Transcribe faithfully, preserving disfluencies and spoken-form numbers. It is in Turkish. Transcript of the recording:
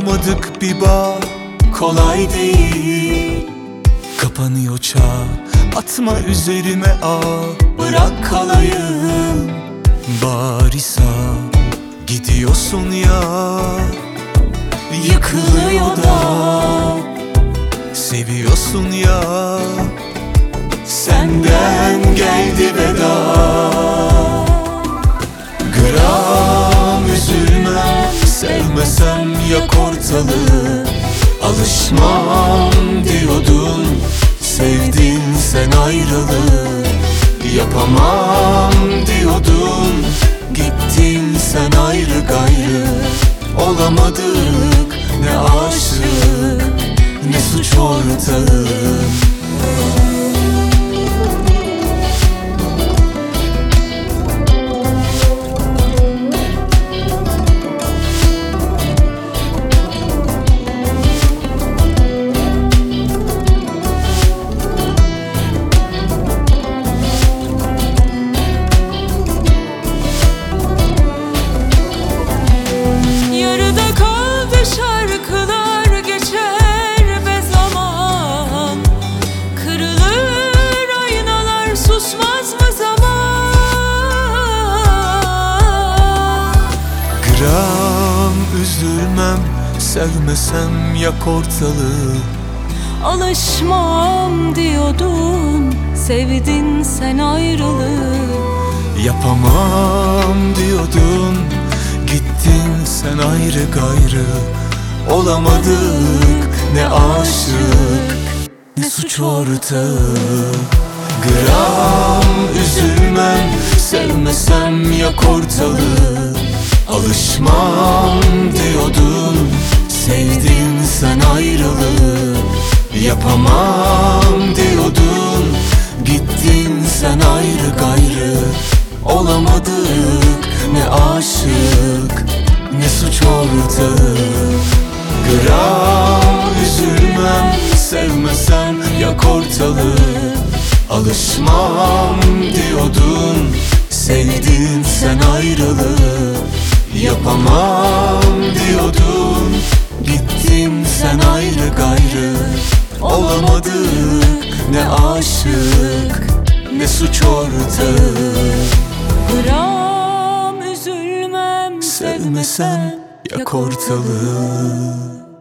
Kuramadık bir bağ, kolay değil. Kapanıyor çağ, atma üzerime ağ. Bırak kalayım, bari sağ. Gidiyorsun ya, yıkılıyor da. Seviyorsun ya, senden geldi veda. Gram üzülmem, sevmesem yak ortalığı. Alışmam diyordun, sevdin sen ayrılığı. Yapamam diyordun, gittin sen ayrı gayrı. Olamadık, ne aşık, ne suç ortağım. Gram üzülmem, sevmesem yak ortalığı. Alışmam diyordun, sevdin sen ayrılığı. Yapamam diyordun, gittin sen ayrı gayrı. Olamadık, ne aşık, ne suç ortağı. Gram üzülmem, sevmesem yak ortalığı. Alışmam diyordun, sevdin sen ayrılığı. Yapamam diyordun, gittin sen ayrı gayrı. Olamadık, ne aşık, ne suç ortağı. Gram üzülmem, sevmesem yak ortalığı. Alışmam diyordun, sevdin sen ayrılığı. Yapamam diyordun, gittin sen ayrı gayrı. Olamadık, ne aşık, ne suç ortağı. Gram üzülmem, Sevmesem yak ortalığı.